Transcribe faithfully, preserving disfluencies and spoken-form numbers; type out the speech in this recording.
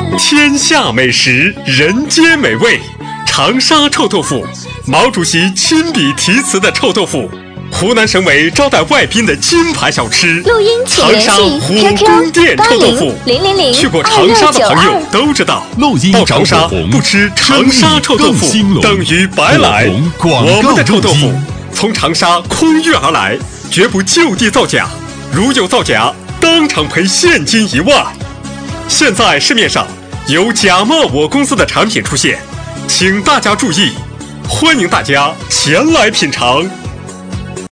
天下美食，人间美味，长沙臭豆腐，毛主席亲笔题词的臭豆腐，湖南省委招待外宾的金牌小吃。 录音请联系长沙湖宫殿臭豆腐。 零零零去过长沙的朋友都知道， 录音到长沙不吃长沙臭豆腐等于白来。我们的臭豆腐从长沙空运而来，绝不就地造假，如有造假，当场赔现金一万。现在市面上有假冒我公司的产品出现，请大家注意，欢迎大家前来品尝。